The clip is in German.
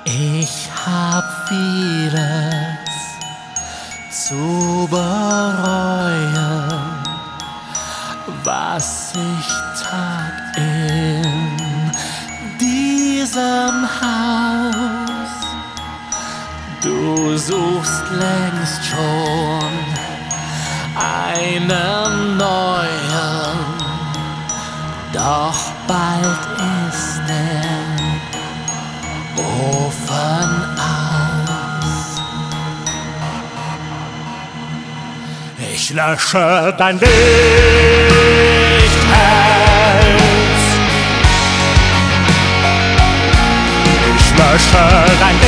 Ich hab vieles zu bereuen, was ich tat in diesem Haus. Du suchst längst schon einen neuen, doch bald ist der Ofen aus. Ich lösche dein Lichtheld. Ich lösche dein